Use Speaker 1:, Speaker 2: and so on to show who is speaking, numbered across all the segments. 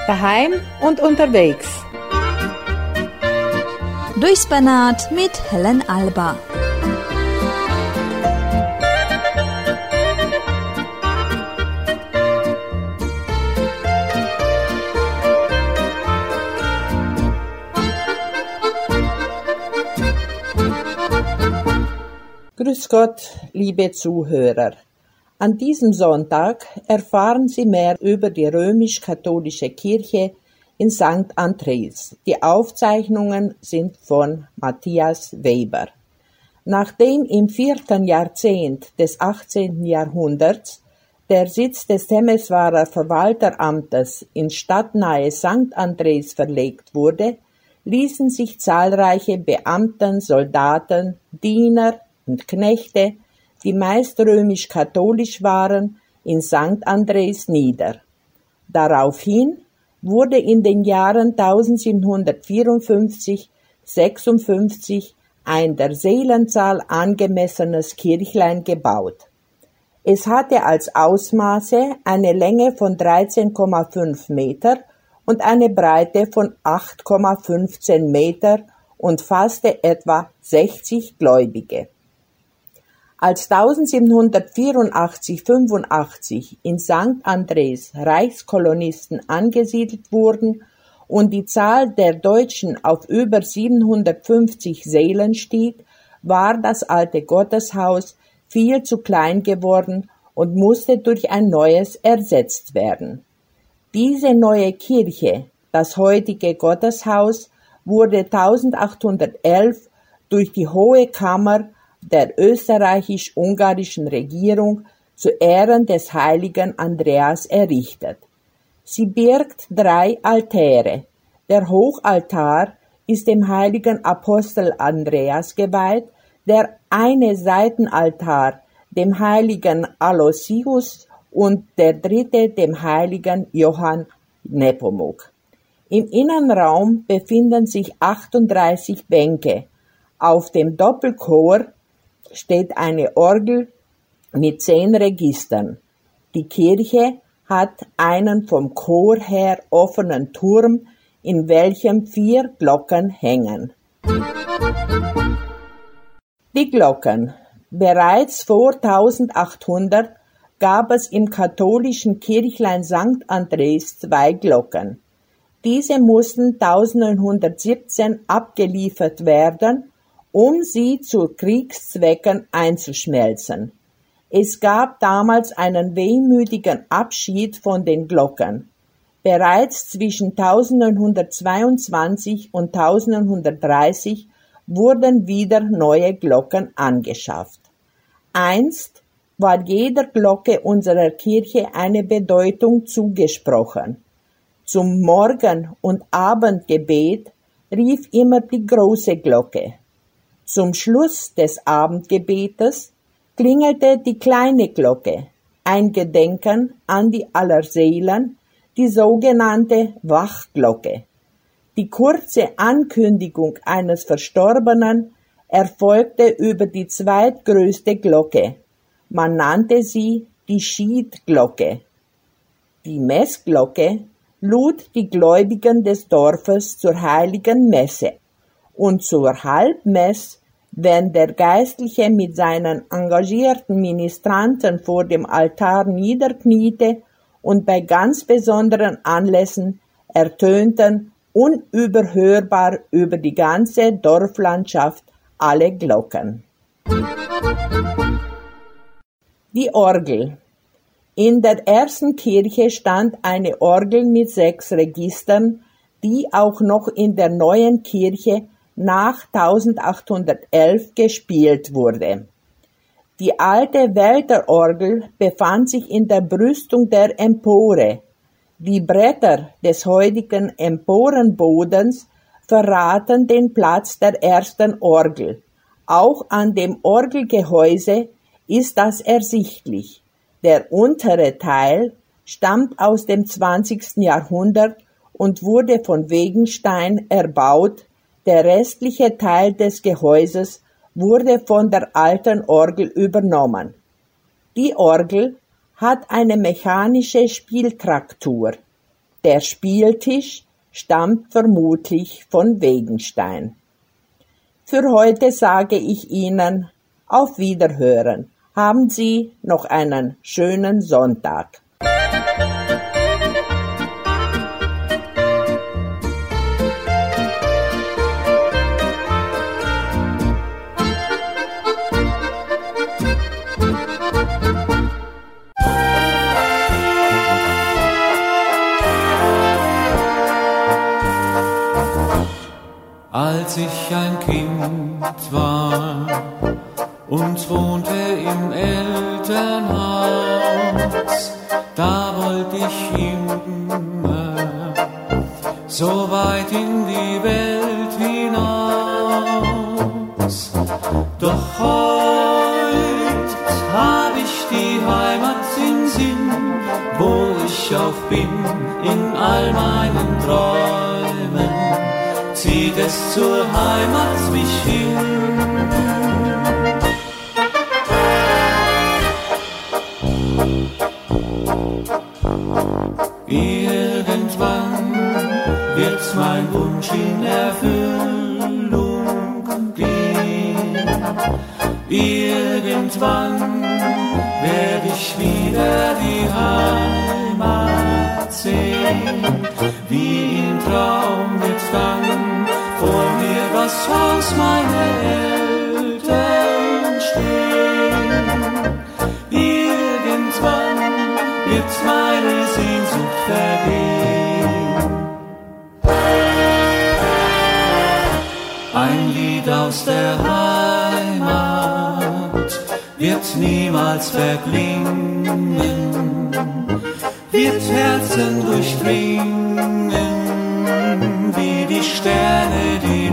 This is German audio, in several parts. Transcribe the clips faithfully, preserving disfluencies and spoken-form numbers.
Speaker 1: daheim und unterwegs.
Speaker 2: Durchs Banat mit Helen Alba.
Speaker 3: Grüß Gott, liebe Zuhörer. An diesem Sonntag erfahren Sie mehr über die römisch-katholische Kirche in Sankt Andreas. Die Aufzeichnungen sind von Matthias Weber. Nachdem im vierten Jahrzehnt des achtzehnten Jahrhunderts der Sitz des Temeswarer Verwalteramtes in stadtnahe Sankt Andreas verlegt wurde, ließen sich zahlreiche Beamten, Soldaten, Diener und Knechte, die meist römisch-katholisch waren, in Sankt Andreas nieder. Daraufhin wurde in den Jahren tausendsiebenhundertvierundfünfzig bis sechsundfünfzig ein der Seelenzahl angemessenes Kirchlein gebaut. Es hatte als Ausmaße eine Länge von dreizehn Komma fünf Meter und eine Breite von acht Komma fünfzehn Meter und fasste etwa sechzig Gläubige. Als tausendsiebenhundertvierundachtzig fünfundachtzig in Sankt Andreas Reichskolonisten angesiedelt wurden und die Zahl der Deutschen auf über siebenhundertfünfzig Seelen stieg, war das alte Gotteshaus viel zu klein geworden und musste durch ein neues ersetzt werden. Diese neue Kirche, das heutige Gotteshaus, wurde eintausendachthundertelf durch die Hohe Kammer der österreichisch-ungarischen Regierung zu Ehren des heiligen Andreas errichtet. Sie birgt drei Altäre. Der Hochaltar ist dem heiligen Apostel Andreas geweiht, der eine Seitenaltar dem heiligen Aloysius und der dritte dem heiligen Johann Nepomuk. Im Innenraum befinden sich achtunddreißig Bänke. Auf dem Doppelchor steht eine Orgel mit zehn Registern. Die Kirche hat einen vom Chor her offenen Turm, in welchem vier Glocken hängen. Die Glocken. Bereits vor eintausendachthundert gab es im katholischen Kirchlein Sankt Andreas zwei Glocken. Diese mussten neunzehnhundertsiebzehn abgeliefert werden, um sie zu Kriegszwecken einzuschmelzen. Es gab damals einen wehmütigen Abschied von den Glocken. Bereits zwischen neunzehnhundertzweiundzwanzig und neunzehnhundertdreißig wurden wieder neue Glocken angeschafft. Einst war jeder Glocke unserer Kirche eine Bedeutung zugesprochen. Zum Morgen- und Abendgebet rief immer die große Glocke. Zum Schluss des Abendgebetes klingelte die kleine Glocke, ein Gedenken an die Allerseelen, die sogenannte Wachglocke. Die kurze Ankündigung eines Verstorbenen erfolgte über die zweitgrößte Glocke. Man nannte sie die Schiedglocke. Die Messglocke lud die Gläubigen des Dorfes zur heiligen Messe und zur Halbmess, wenn der Geistliche mit seinen engagierten Ministranten vor dem Altar niederkniete und bei ganz besonderen Anlässen ertönten unüberhörbar über die ganze Dorflandschaft alle Glocken. Die Orgel. In der ersten Kirche stand eine Orgel mit sechs Registern, die auch noch in der neuen Kirche nach eintausendachthundertelf gespielt wurde. Die alte Wälderorgel befand sich in der Brüstung der Empore. Die Bretter des heutigen Emporenbodens verraten den Platz der ersten Orgel. Auch an dem Orgelgehäuse ist das ersichtlich. Der untere Teil stammt aus dem zwanzigsten Jahrhundert und wurde von Wegenstein erbaut. Der restliche Teil des Gehäuses wurde von der alten Orgel übernommen. Die Orgel hat eine mechanische Spieltraktur. Der Spieltisch stammt vermutlich von Wegenstein. Für heute sage ich Ihnen auf Wiederhören. Haben Sie noch einen schönen Sonntag.
Speaker 4: Als ich ein Kind war und wohnte im Elternhaus, da wollte ich immer so weit in die Welt hinaus. Doch heut hab ich die Heimat im Sinn, wo ich auch bin in all meinen Träumen. Zieht es zur Heimat mich hin. Irgendwann wird mein Wunsch in Erfüllung gehen. Irgendwann werde ich wieder die Heimat sehen. Wie im Traum wird dann vor mir das Haus meiner Eltern stehen. Irgendwann wird meine Sehnsucht vergehen. Ein Lied aus der Heimat wird niemals verklingen, wird Herzen durchdringen, wie die Sterne die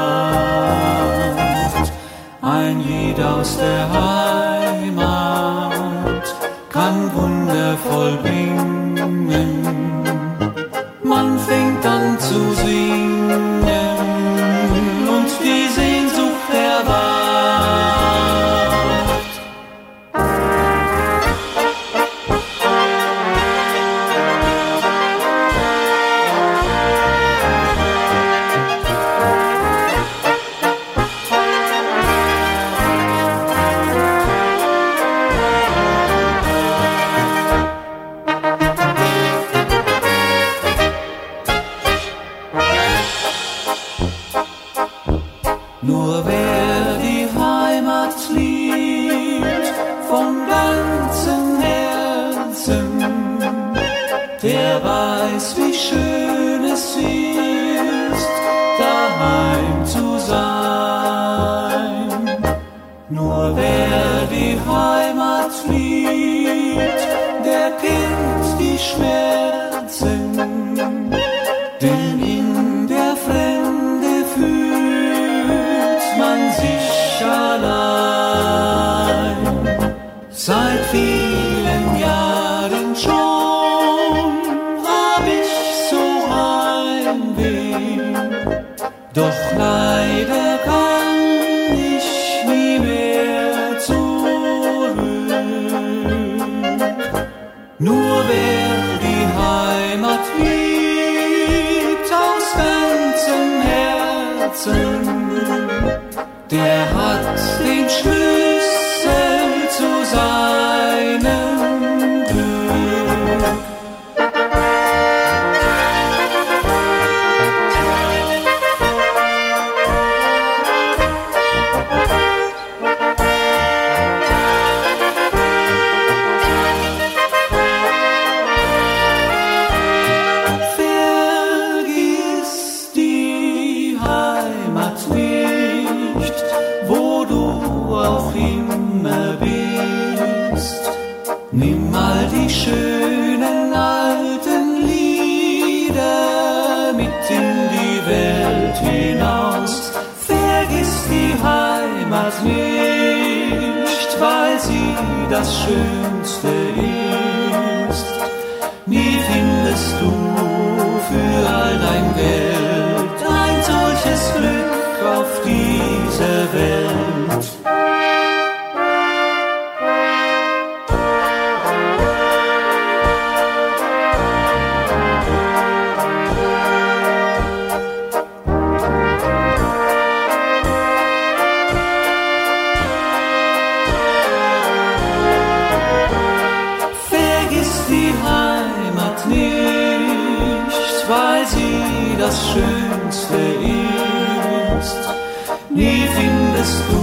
Speaker 4: Nacht. Ein Lied aus der Heimat kann wundervoll klingen. Man fängt an zu singen und die Sehnsucht erwacht. Nur wer die Heimat liebt von ganzem Herzen, der weiß, wie schön es ist, daheim zu sein. Nur wer die Heimat liebt, der kennt die Schmerzen, denn in der Fremde fühlt man sich allein. Seit vielen Jahren schon hab ich so Heimweh, doch leider kann ich nie mehr zurück. Nur wer die Heimat liebt aus ganzem Herzen, der hat den Schlüssel zu seinem Glück. Vergiss die Heimat nicht, wo du auch immer bist. Nimm mal die schönen alten Lieder mit in die Welt hinaus. Vergiss die Heimat nicht, weil sie das Schönste ist. Nie findest du für all dein Geld ein solches Glück auf dieser Welt. nicht, weil sie das Schönste ist. Nie findest du